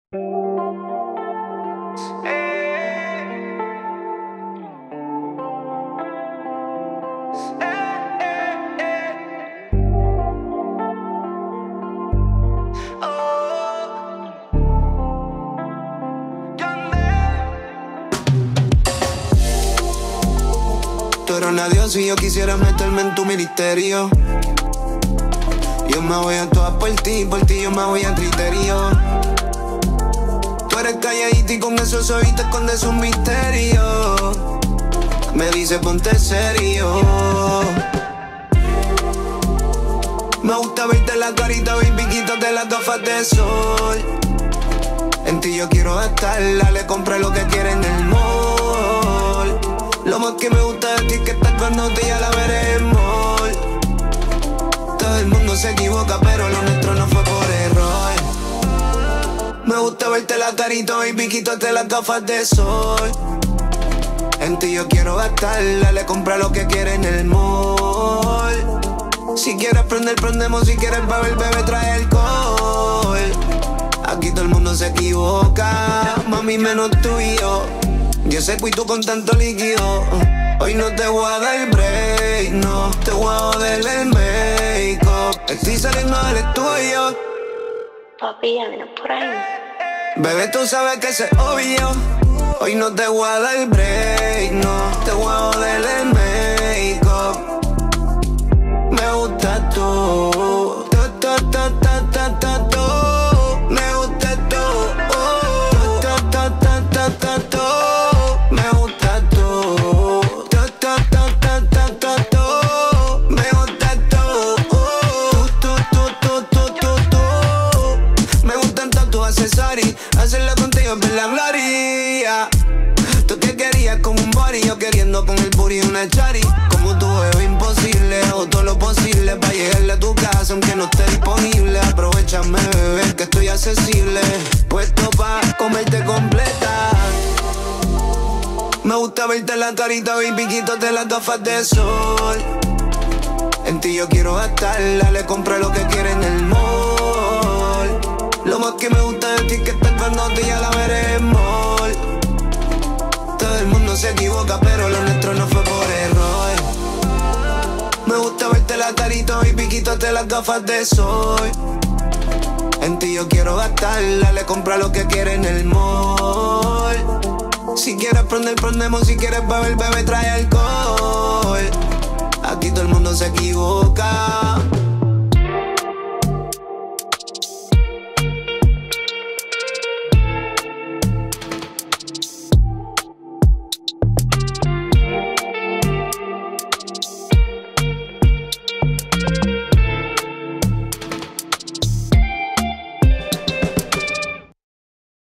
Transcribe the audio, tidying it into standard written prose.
Tú eres una diosa y yo quisiera meterme en tu ministerio. Yo me voy a todas por ti yo me voy a criterio. Tú eres calladita y con esos ojitos escondes un misterio. Me dice ponte serio. Me gusta verte la carita, baby, quítate las gafas de sol. En ti yo quiero gastarla, le compré lo que quiere en el mall. Lo más que me gusta de ti es que estás cuando te ya la veremos. Todo el mundo se equivoca, pero lo nuestro no fue por error. Me gusta verte la carita, baby, quítate las gafas de sol. En ti yo quiero gastarla, le compré lo que quiere en el mall. Si quieres prender, prendemos, si quieres beber, bebé, trae alcohol. Aquí todo el mundo se equivoca, mami, menos tú y yo. Yo sé que tú con tanto líquido. Hoy no te voy a dar break, no. Te voy a joder el make-up. Estoy saliendo del estudio. Papi, ya vienes por ahí. Bebé, tú sabes que eso es obvio. Hoy no te voy a dar break, no. Te voy a joder el make-up. Me gusta tú. Me gusta tú. Me gusta tú. Me gusta tú. Me gustan todos tus accesorios. Hacerlo contigo es ver la gloria. Tú que querías con un body, yo queriendo con el booty una chari. Como tú es imposible, hago todo lo posible para llegarle a tu casa aunque no esté disponible. Aprovechame, bebé, que estoy accesible, puesto pa' comerte completa. Me gusta verte la carita, baby, quítate las gafas de sol. En ti yo quiero gastarla, le compré lo que quiere en el mall. Lo más que me gusta de ti es que estás cuando te ya la veremos. Todo el mundo se equivoca, pero lo nuestro no fue por error. Me gusta verte la carita, baby, quítate las gafas de sol. En ti yo quiero gastarla, le compré lo que quiere en el mall. Si quieres prender, prendemos, si quieres beber, bebé, trae alcohol. Aquí todo el mundo se equivoca.